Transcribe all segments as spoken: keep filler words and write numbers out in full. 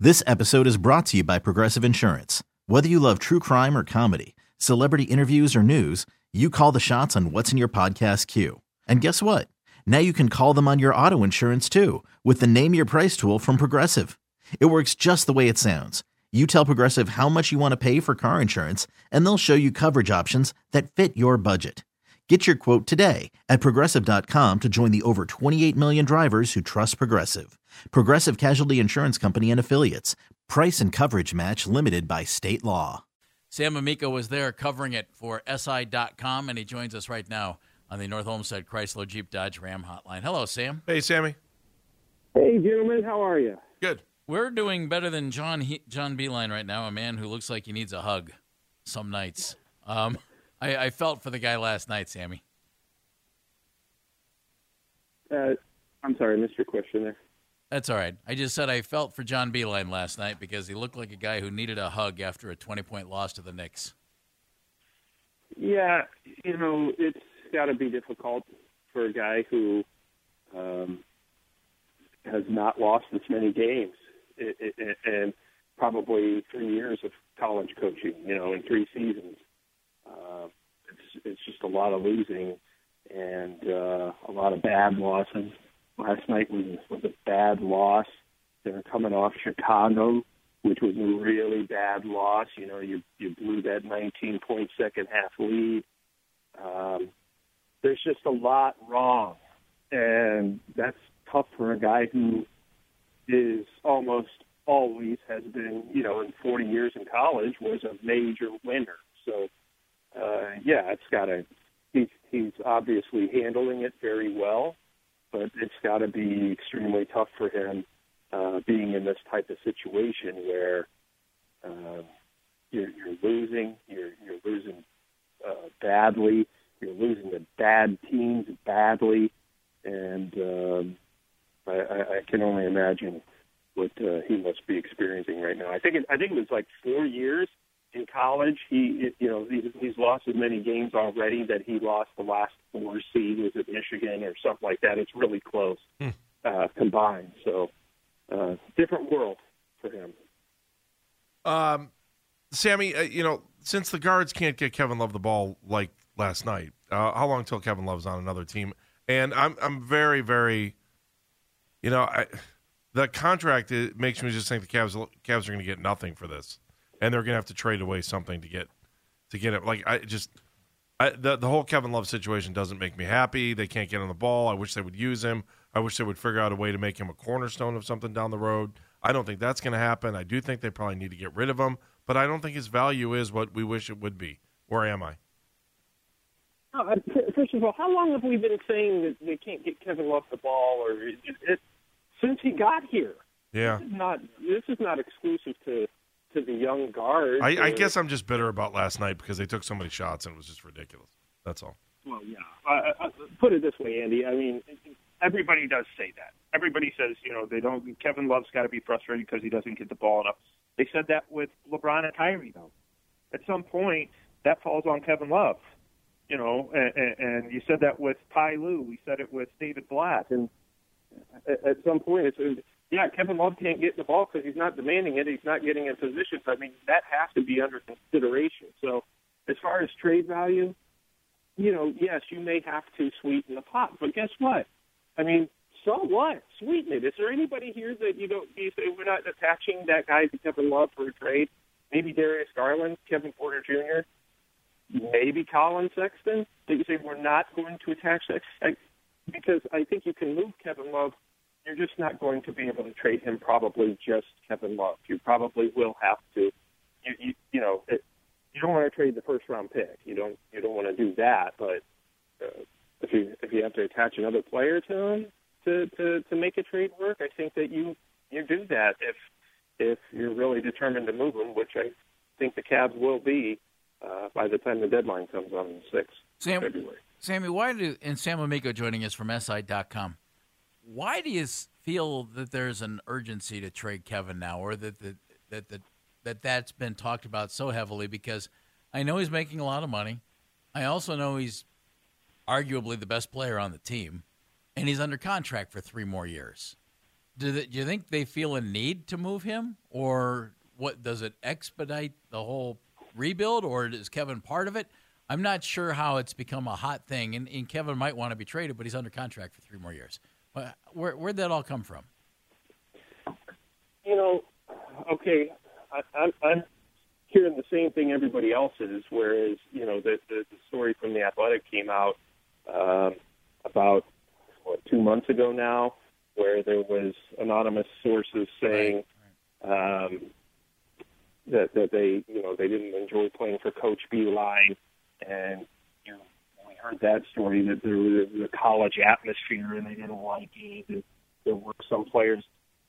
This episode is brought to you by Progressive Insurance. Whether you love true crime or comedy, celebrity interviews or news, you call the shots on what's in your podcast queue. And guess what? Now you can call them on your auto insurance too with the Name Your Price tool from Progressive. It works just the way it sounds. You tell Progressive how much you want to pay for car insurance, and they'll show you coverage options that fit your budget. Get your quote today at Progressive dot com to join the over twenty-eight million drivers who trust Progressive. Progressive Casualty Insurance Company and Affiliates. Price and coverage match limited by state law. Sam Amico was there covering it for S I dot com, and he joins us right now on the North Olmsted Chrysler Jeep Dodge Ram hotline. Hello, Sam. Hey, Sammy. Hey, gentlemen. How are you? Good. We're doing better than John he- John Beeline right now, a man who looks like he needs a hug some nights. Um, I, I felt for the guy last night, Sammy. Uh, I'm sorry, I missed your question there. That's all right. I just said I felt for John Beeline last night because he looked like a guy who needed a hug after a twenty-point loss to the Knicks. Yeah, you know, it's got to be difficult for a guy who um, has not lost this many games it, it, and probably three years of college coaching, you know, in three seasons. Uh, it's, it's just a lot of losing and uh, a lot of bad losses. Last night was, was a bad loss. They were coming off Chicago, which was a really bad loss. You know, you you blew that nineteen-point second-half lead. Um, there's just a lot wrong, and that's tough for a guy who is almost always has been, you know, in forty years in college, was a major winner. So, uh, yeah, it's got to he's, he's obviously handling it very well, but it's got to be extremely tough for him uh, being in this type of situation where uh, you're, you're losing, you're, you're losing uh, badly, you're losing to bad teams badly, and um, I, I, I can only imagine what uh, he must be experiencing right now. I think it, I think it was like four years in college. He, you know, he's, he's lost as many games already that he lost the last four seasons at Michigan or something like that. It's really close hmm. uh, combined. So, uh, different world for him. Um, Sammy, uh, you know, since the guards can't get Kevin Love the ball like last night, uh, how long till Kevin Love's on another team? And I'm, I'm very, very, you know, I, the contract it makes me just think the Cavs, Cavs are going to get nothing for this. And they're going to have to trade away something to get to get it. Like I just, I, the the whole Kevin Love situation doesn't make me happy. They can't get on the ball. I wish they would use him. I wish they would figure out a way to make him a cornerstone of something down the road. I don't think that's going to happen. I do think they probably need to get rid of him, but I don't think his value is what we wish it would be. Where am I? Uh, first of all, how long have we been saying that they can't get Kevin Love the ball, or it, it, since he got here? Yeah, this is not this is not exclusive to. to the young guard. I, I guess I'm just bitter about last night because they took so many shots and it was just ridiculous. That's all. Well, yeah. Uh, put it this way, Andy. I mean, everybody does say that. Everybody says, you know, they don't. Kevin Love's got to be frustrated because he doesn't get the ball enough. They said that with LeBron and Kyrie, though. At some point, that falls on Kevin Love. You know, and, and you said that with Ty Lue. We said it with David Blatt. And at some point, it's yeah, Kevin Love can't get the ball because he's not demanding it. He's not getting in positions. I mean, that has to be under consideration. So as far as trade value, you know, yes, you may have to sweeten the pot. But guess what? I mean, so what? Sweeten it. Is there anybody here that you don't you say we're not attaching that guy to Kevin Love for a trade? Maybe Darius Garland, Kevin Porter Junior, maybe Colin Sexton, that you say we're not going to attach that? Because I think you can move Kevin Love. You're just not going to be able to trade him probably just Kevin Love. You probably will have to, you you, you know, it, you don't want to trade the first round pick. You don't you don't want to do that. But uh, if you if you have to attach another player to him to, to, to make a trade work, I think that you you do that if if you're really determined to move him, which I think the Cavs will be uh, by the time the deadline comes on the sixth Sam, of February. Sammy, why do and Sam Amico joining us from S I dot com. Why do you feel that there's an urgency to trade Kevin now, or that that that that, that that's been talked about so heavily? Because I know he's making a lot of money. I also know he's arguably the best player on the team, and he's under contract for three more years. Do, they, do you think they feel a need to move him, or what? Does it expedite the whole rebuild, or is Kevin part of it? I'm not sure how it's become a hot thing, and, and Kevin might want to be traded, but he's under contract for three more years. Where, where'd that all come from? You know, okay, I, I'm, I'm hearing the same thing everybody else is, whereas, you know, the, the, the story from The Athletic came out um, about, what, two months ago now, where there was anonymous sources saying right. um, that that they you know they didn't enjoy playing for Coach Beilein, and you know, we heard that story that there was a college atmosphere and they didn't like it. And there were some players.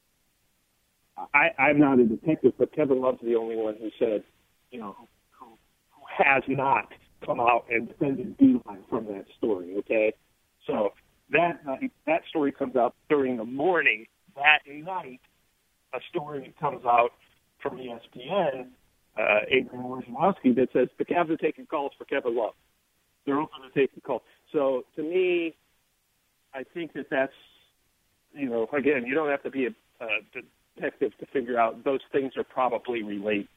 I, I'm not a detective, but Kevin Love's the only one who said, you know, who, who has not come out and defended Beilein from that story. Okay, so. That night, that story comes out during the morning. That night, a story comes out from E S P N, uh, Adrian Wojnarowski, that says the Cavs are taking calls for Kevin Love. They're open to taking calls. So, to me, I think that that's, you know, again, you don't have to be a, a detective to figure out those things are probably related.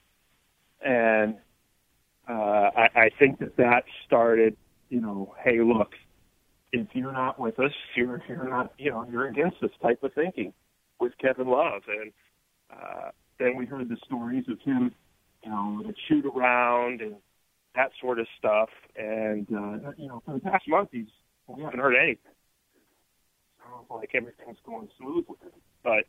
And uh, I, I think that that started, you know, hey, look, if you're not with us, you're, you're not, you know, you're against this type of thinking with Kevin Love. And uh, then we heard the stories of him, you know, the shoot around and that sort of stuff. And, uh, you know, for the past month, he's, we haven't heard anything. Sounds like everything's going smooth with him. But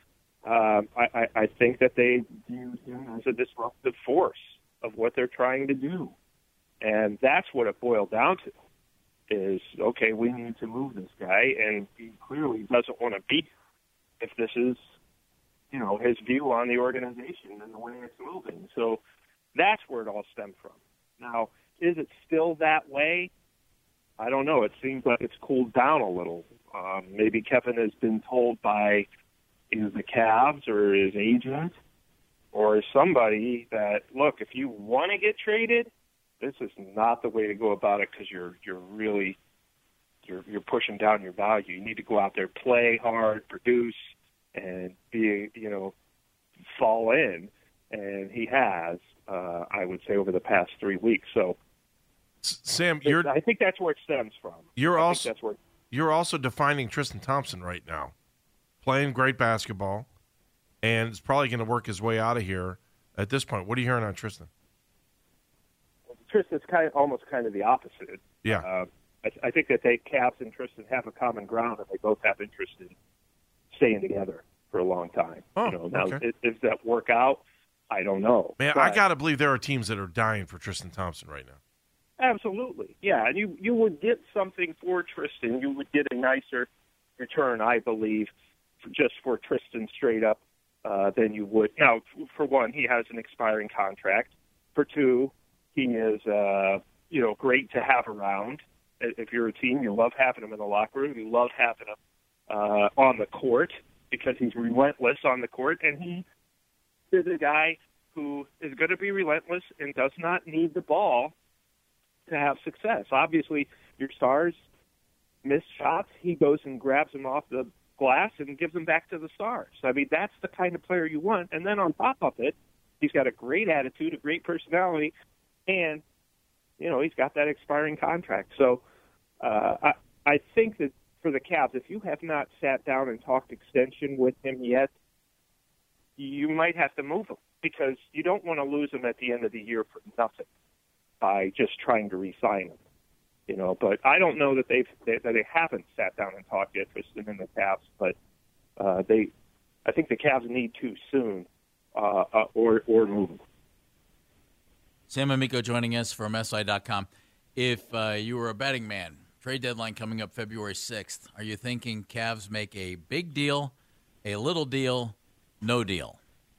um, I, I, I think that they viewed him as a disruptive force of what they're trying to do. And that's what it boiled down to. Is, okay, we need to move this guy, and he clearly doesn't want to be if this is, you know, his view on the organization and the way it's moving. So that's where it all stemmed from. Now, is it still that way? I don't know. It seems like it's cooled down a little. Um, maybe Kevin has been told by either the Cavs or his agent or somebody that, look, if you want to get traded, this is not the way to go about it because you're you're really you're you're pushing down your value. You need to go out there, play hard, produce, and be you know fall in. And he has, uh, I would say, over the past three weeks. So, Sam, you're I think that's where it stems from. You're I also that's where, you're also defining Tristan Thompson right now, playing great basketball, and it's probably going to work his way out of here at this point. What are you hearing on Tristan? Tristan's kind of, almost kind of the opposite. Yeah. Uh, I, I think that they, Cavs and Tristan, have a common ground, and they both have interest in staying together for a long time. Oh, you know, now, okay. if, if that work out, I don't know. Man, but, I got to believe there are teams that are dying for Tristan Thompson right now. Absolutely. Yeah, and you, you would get something for Tristan. You would get a nicer return, I believe, for, just for Tristan straight up uh, than you would. Now, for one, he has an expiring contract. For two, he is, uh, you know, great to have around. If you're a team, you love having him in the locker room. You love having him uh, on the court because he's relentless on the court. And he is a guy who is going to be relentless and does not need the ball to have success. Obviously, your stars miss shots. He goes and grabs them off the glass and gives them back to the stars. I mean, that's the kind of player you want. And then on top of it, he's got a great attitude, a great personality, and, you know, he's got that expiring contract. So uh, I, I think that for the Cavs, if you have not sat down and talked extension with him yet, you might have to move him because you don't want to lose him at the end of the year for nothing by just trying to re-sign him. You know, but I don't know that they've they, that they haven't sat down and talked yet, Tristan and the Cavs. But uh, they, I think the Cavs need to soon, uh, uh, or or move him. Sam Amico joining us from S I dot com. If uh, you were a betting man, trade deadline coming up February sixth, are you thinking Cavs make a big deal, a little deal, no deal?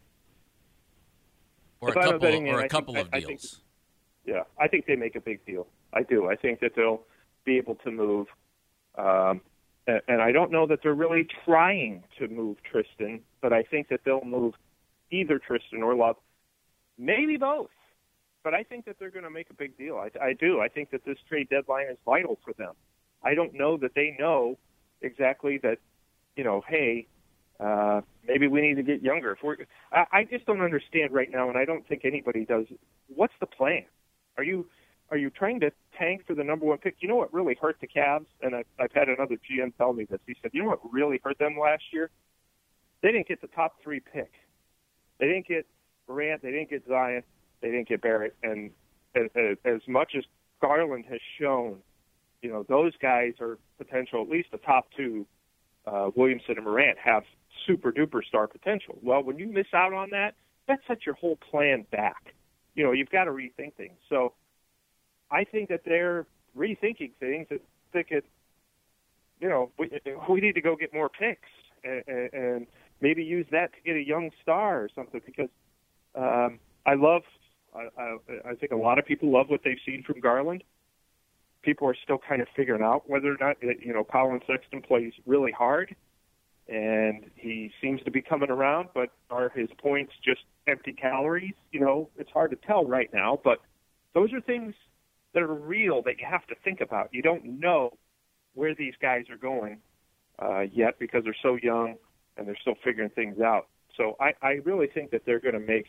Or If a I'm a couple, betting man, or a I couple think- of I- I deals? think- Yeah, I think they make a big deal. I do. I think that they'll be able to move. Um, and, and I don't know that they're really trying to move Tristan, but I think that they'll move either Tristan or Love, maybe both. But I think that they're going to make a big deal. I, I do. I think that this trade deadline is vital for them. I don't know that they know exactly that, you know, hey, Uh, maybe we need to get younger. If we're, I, I just don't understand right now, and I don't think anybody does. What's the plan? Are you are you trying to tank for the number one pick? You know what really hurt the Cavs? And I, I've had another G M tell me this. He said, you know what really hurt them last year? They didn't get the top three pick. They didn't get Morant. They didn't get Zion. They didn't get Barrett. And as, as much as Garland has shown, you know, those guys are potential, at least the top two, uh, Williamson and Morant, have super-duper star potential. Well, when you miss out on that, that sets your whole plan back. You know, you've got to rethink things. So I think that they're rethinking things that think it, you know, we, we need to go get more picks and, and maybe use that to get a young star or something, because um, I love, I, I, I think a lot of people love what they've seen from Garland. People are still kind of figuring out whether or not, you know, Colin Sexton plays really hard, and he seems to be coming around, but are his points just empty calories? You know, it's hard to tell right now, but those are things that are real that you have to think about. You don't know where these guys are going uh, yet because they're so young and they're still figuring things out. So I, I really think that they're going to make,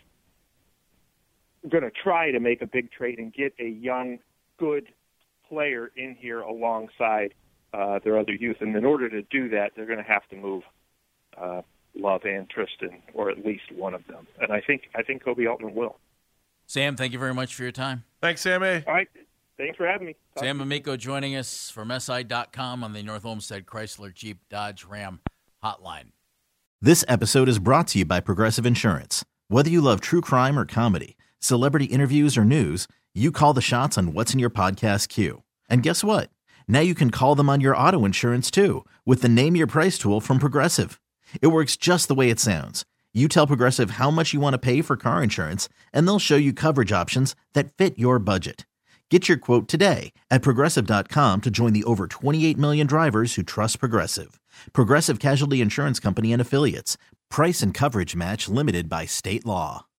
going to try to make a big trade and get a young, good player in here alongside uh, their other youth. And in order to do that, they're going to have to move uh, Love and Tristan, or at least one of them. And I think I think Kobe Altman will. Sam, thank you very much for your time. Thanks, Sammy. All right. Thanks for having me. Talk Sam Amico joining us from S I dot com on the North Olmsted Chrysler Jeep Dodge Ram hotline. This episode is brought to you by Progressive Insurance. Whether you love true crime or comedy, celebrity interviews or news, you call the shots on what's in your podcast queue. And guess what? Now you can call them on your auto insurance too with the Name Your Price tool from Progressive. It works just the way it sounds. You tell Progressive how much you want to pay for car insurance, and they'll show you coverage options that fit your budget. Get your quote today at Progressive dot com to join the over twenty-eight million drivers who trust Progressive. Progressive Casualty Insurance Company and Affiliates. Price and coverage match limited by state law.